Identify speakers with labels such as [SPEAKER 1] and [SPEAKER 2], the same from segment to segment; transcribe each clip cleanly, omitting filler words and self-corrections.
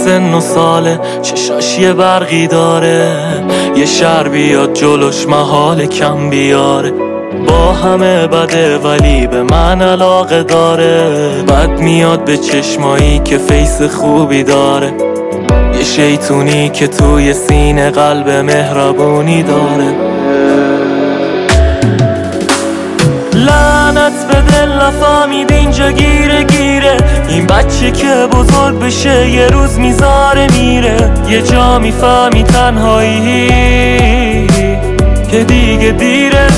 [SPEAKER 1] سن و ساله، چشاش یه برقی داره، یه شهر بیاد جلوش محال کم بیاره. با همه بده ولی به من علاقه داره، بد میاد به چشمایی که فیس خوبی داره، یه شیطونی که توی سینه قلب مهربونی داره. لعنت به دل نفهمید اینجا گیره گیره، این بچه که بزرگ بشه یه روز میذاره میره. یه جا میفهمی تنهایی که دیگه دیره،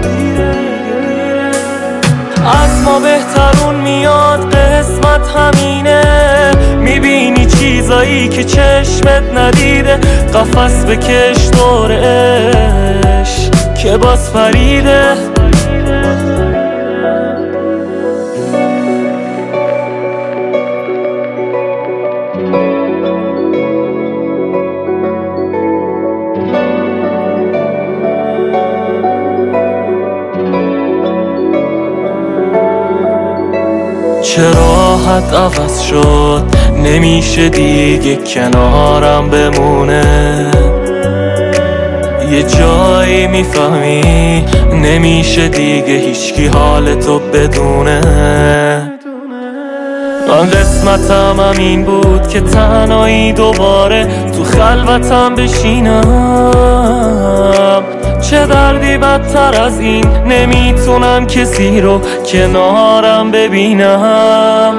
[SPEAKER 1] از ما بهترون میاد قسمت همینه. میبینی چیزایی که چشمت ندیده، قفس بکش دور عشق که باز پریده. چه راحت عوض شد، نمیشه دیگه کنارم بمونه. یه جایی میفهمی نمیشه دیگه هیچکی حالتو بدونه. من قسمتم همین بود که تنهایی دوباره تو خلوتم بشینم. چه دردی بدتر از این، نمیتونم کسی رو کنارم ببینم.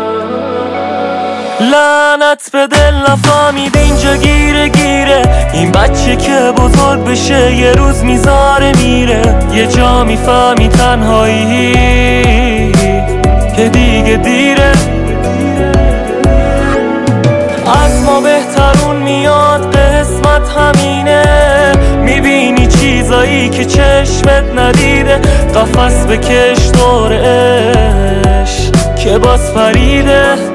[SPEAKER 1] لعنت به دل نفهمید اینجا گیره گیره، این بچه که بزرگ بشه یه روز میذاره میره. یه جا میفهمی تنهایی که دیگه دیره، از ما بهترون میاد قسمت همینه. میبینی چیزایی که چشمت ندیده، قفس بکش دور عشق که باز پریده.